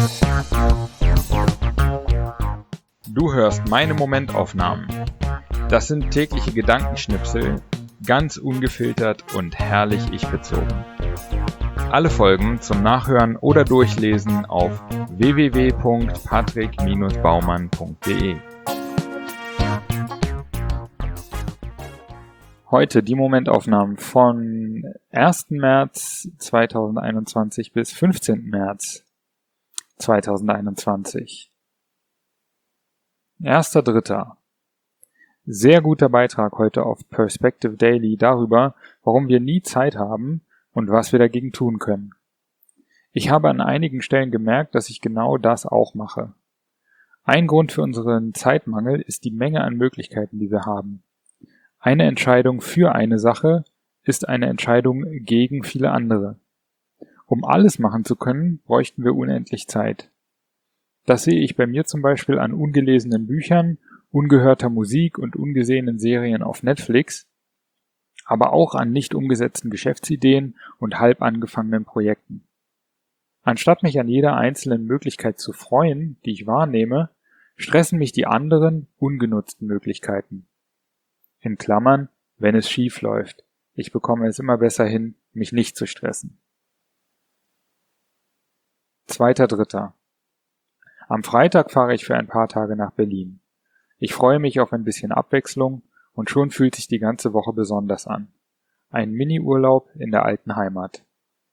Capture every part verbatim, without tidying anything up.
Du hörst meine Momentaufnahmen. Das sind tägliche Gedankenschnipsel, ganz ungefiltert und herrlich ich-bezogen. Alle Folgen zum Nachhören oder Durchlesen auf w w w punkt patrick Bindestrich baumann punkt d e. Heute die Momentaufnahmen von ersten März zweitausendeinundzwanzig bis fünfzehnten März zweitausendeinundzwanzig. erster dritter Sehr guter Beitrag heute auf Perspective Daily darüber, warum wir nie Zeit haben und was wir dagegen tun können. Ich habe an einigen Stellen gemerkt, dass ich genau das auch mache. Ein Grund für unseren Zeitmangel ist die Menge an Möglichkeiten, die wir haben. Eine Entscheidung für eine Sache ist eine Entscheidung gegen viele andere. Um alles machen zu können, bräuchten wir unendlich Zeit. Das sehe ich bei mir zum Beispiel an ungelesenen Büchern, ungehörter Musik und ungesehenen Serien auf Netflix, aber auch an nicht umgesetzten Geschäftsideen und halb angefangenen Projekten. Anstatt mich an jeder einzelnen Möglichkeit zu freuen, die ich wahrnehme, stressen mich die anderen, ungenutzten Möglichkeiten. In Klammern, wenn es schief läuft. Ich bekomme es immer besser hin, mich nicht zu stressen. zweiter dritter Am Freitag fahre ich für ein paar Tage nach Berlin. Ich freue mich auf ein bisschen Abwechslung und schon fühlt sich die ganze Woche besonders an. Ein Mini-Urlaub in der alten Heimat.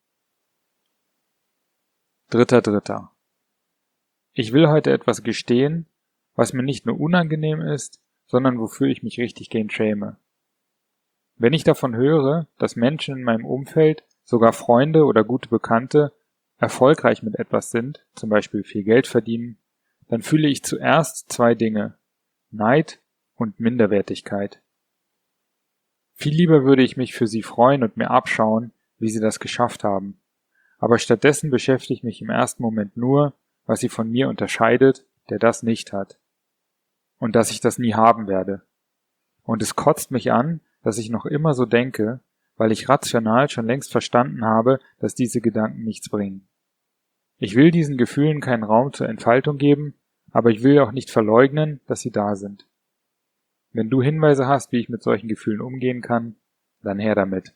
dritter dritter Ich will heute etwas gestehen, was mir nicht nur unangenehm ist, sondern wofür ich mich richtig gehend schäme. Wenn ich davon höre, dass Menschen in meinem Umfeld, sogar Freunde oder gute Bekannte, erfolgreich mit etwas sind, zum Beispiel viel Geld verdienen, dann fühle ich zuerst zwei Dinge: Neid und Minderwertigkeit. Viel lieber würde ich mich für sie freuen und mir abschauen, wie sie das geschafft haben. Aber stattdessen beschäftige ich mich im ersten Moment nur, was sie von mir unterscheidet, der das nicht hat. Und dass ich das nie haben werde. Und es kotzt mich an, dass ich noch immer so denke, weil ich rational schon längst verstanden habe, dass diese Gedanken nichts bringen. Ich will diesen Gefühlen keinen Raum zur Entfaltung geben, aber ich will auch nicht verleugnen, dass sie da sind. Wenn du Hinweise hast, wie ich mit solchen Gefühlen umgehen kann, dann her damit.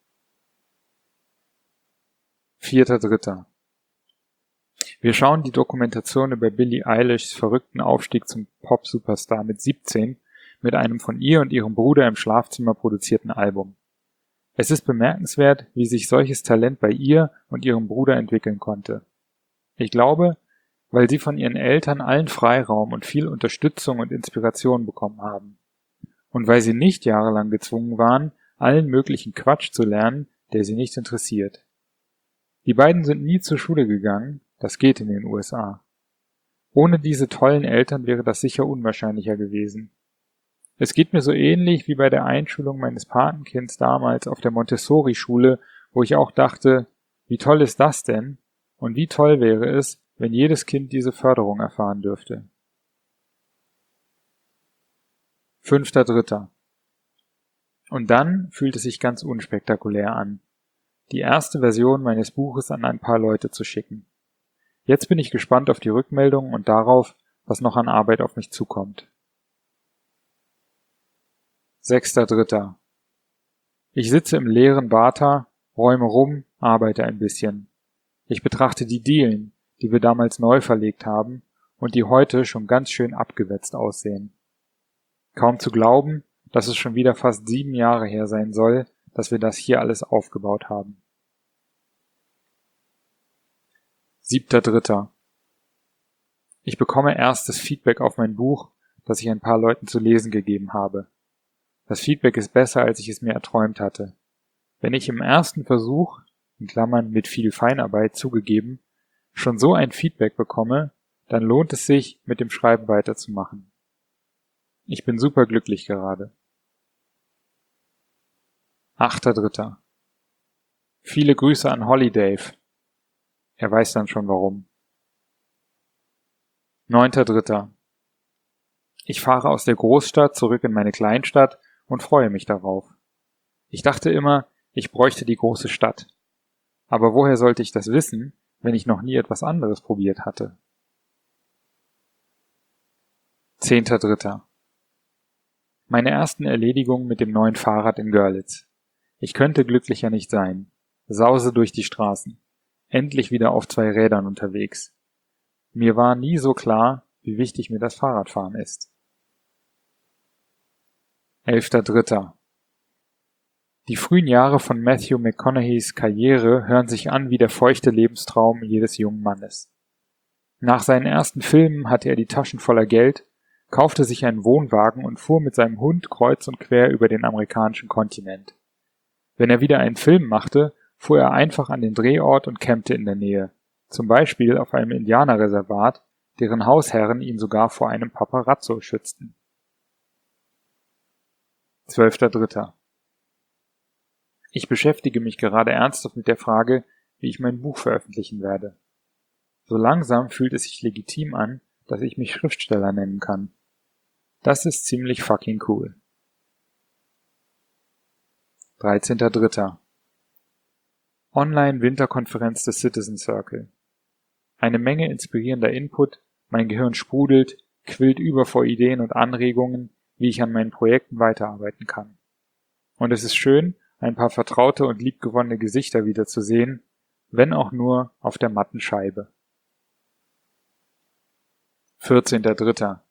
vierter dritter Wir schauen die Dokumentation über Billie Eilishs verrückten Aufstieg zum Pop-Superstar mit siebzehn mit einem von ihr und ihrem Bruder im Schlafzimmer produzierten Album. Es ist bemerkenswert, wie sich solches Talent bei ihr und ihrem Bruder entwickeln konnte. Ich glaube, weil sie von ihren Eltern allen Freiraum und viel Unterstützung und Inspiration bekommen haben. Und weil sie nicht jahrelang gezwungen waren, allen möglichen Quatsch zu lernen, der sie nicht interessiert. Die beiden sind nie zur Schule gegangen, das geht in den U S A. Ohne diese tollen Eltern wäre das sicher unwahrscheinlicher gewesen. Es geht mir so ähnlich wie bei der Einschulung meines Patenkinds damals auf der Montessori-Schule, wo ich auch dachte, wie toll ist das denn? Und wie toll wäre es, wenn jedes Kind diese Förderung erfahren dürfte. fünfter dritter Und dann fühlt es sich ganz unspektakulär an, die erste Version meines Buches an ein paar Leute zu schicken. Jetzt bin ich gespannt auf die Rückmeldungen und darauf, was noch an Arbeit auf mich zukommt. sechster dritter Ich sitze im leeren Bata, räume rum, arbeite ein bisschen. Ich betrachte die Dielen, die wir damals neu verlegt haben und die heute schon ganz schön abgewetzt aussehen. Kaum zu glauben, dass es schon wieder fast sieben Jahre her sein soll, dass wir das hier alles aufgebaut haben. siebter dritter Ich bekomme erstes Feedback auf mein Buch, das ich ein paar Leuten zu lesen gegeben habe. Das Feedback ist besser, als ich es mir erträumt hatte. Wenn ich im ersten Versuch, in Klammern mit viel Feinarbeit zugegeben, schon so ein Feedback bekomme, dann lohnt es sich, mit dem Schreiben weiterzumachen. Ich bin superglücklich gerade. achter dritter Viele Grüße an Hollydave. Er weiß dann schon warum. neunter dritter Ich fahre aus der Großstadt zurück in meine Kleinstadt und freue mich darauf. Ich dachte immer, ich bräuchte die große Stadt. Aber woher sollte ich das wissen, wenn ich noch nie etwas anderes probiert hatte? Zehnter Dritter. Meine ersten Erledigungen mit dem neuen Fahrrad in Görlitz. Ich könnte glücklicher nicht sein. Sause durch die Straßen. Endlich wieder auf zwei Rädern unterwegs. Mir war nie so klar, wie wichtig mir das Fahrradfahren ist. Elfter Dritter. Die frühen Jahre von Matthew McConaugheys Karriere hören sich an wie der feuchte Lebenstraum jedes jungen Mannes. Nach seinen ersten Filmen hatte er die Taschen voller Geld, kaufte sich einen Wohnwagen und fuhr mit seinem Hund kreuz und quer über den amerikanischen Kontinent. Wenn er wieder einen Film machte, fuhr er einfach an den Drehort und campte in der Nähe, zum Beispiel auf einem Indianerreservat, deren Hausherren ihn sogar vor einem Paparazzo schützten. Zwölfter Dritter. Ich beschäftige mich gerade ernsthaft mit der Frage, wie ich mein Buch veröffentlichen werde. So langsam fühlt es sich legitim an, dass ich mich Schriftsteller nennen kann. Das ist ziemlich fucking cool. Dreizehnter Dritter. Online-Winterkonferenz des Citizen Circle. Eine Menge inspirierender Input, mein Gehirn sprudelt, quillt über vor Ideen und Anregungen, wie ich an meinen Projekten weiterarbeiten kann. Und es ist schön, ein paar vertraute und liebgewonnene Gesichter wiederzusehen, wenn auch nur auf der matten Scheibe. vierzehnter Dritter.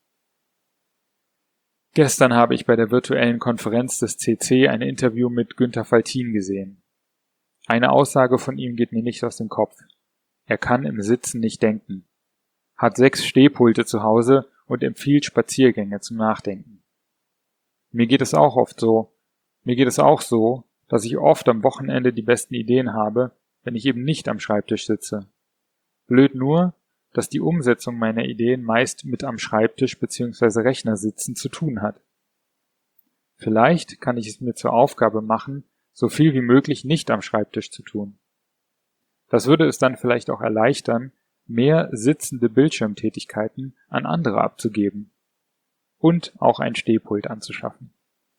Gestern habe ich bei der virtuellen Konferenz des C C ein Interview mit Günther Faltin gesehen. Eine Aussage von ihm geht mir nicht aus dem Kopf. Er kann im Sitzen nicht denken, hat sechs Stehpulte zu Hause und empfiehlt Spaziergänge zum Nachdenken. Mir geht es auch oft so, mir geht es auch so, dass ich oft am Wochenende die besten Ideen habe, wenn ich eben nicht am Schreibtisch sitze. Blöd nur, dass die Umsetzung meiner Ideen meist mit am Schreibtisch bzw. Rechner sitzen zu tun hat. Vielleicht kann ich es mir zur Aufgabe machen, so viel wie möglich nicht am Schreibtisch zu tun. Das würde es dann vielleicht auch erleichtern, mehr sitzende Bildschirmtätigkeiten an andere abzugeben und auch ein Stehpult anzuschaffen.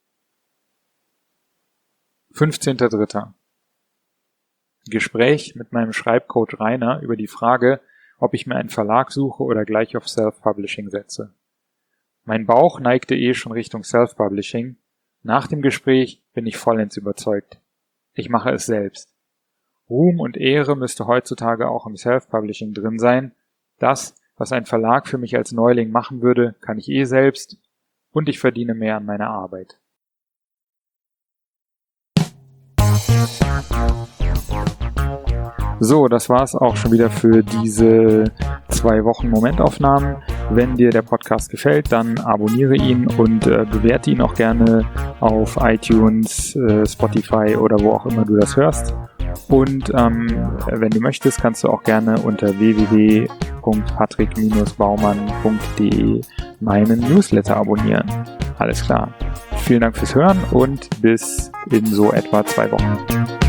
fünfzehnter Dritter. Gespräch mit meinem Schreibcoach Rainer über die Frage, ob ich mir einen Verlag suche oder gleich auf Self-Publishing setze. Mein Bauch neigte eh schon Richtung Self-Publishing. Nach dem Gespräch bin ich vollends überzeugt. Ich mache es selbst. Ruhm und Ehre müsste heutzutage auch im Self-Publishing drin sein. Das, was ein Verlag für mich als Neuling machen würde, kann ich eh selbst. Und ich verdiene mehr an meiner Arbeit. So, das war's auch schon wieder für diese zwei Wochen Momentaufnahmen. Wenn dir der Podcast gefällt, dann abonniere ihn und äh, bewerte ihn auch gerne auf iTunes, äh, Spotify oder wo auch immer du das hörst. Und ähm, wenn du möchtest, kannst du auch gerne unter w w w punkt patrick Bindestrich baumann punkt d e meinen Newsletter abonnieren. Alles klar. Vielen Dank fürs Hören und bis in so etwa zwei Wochen.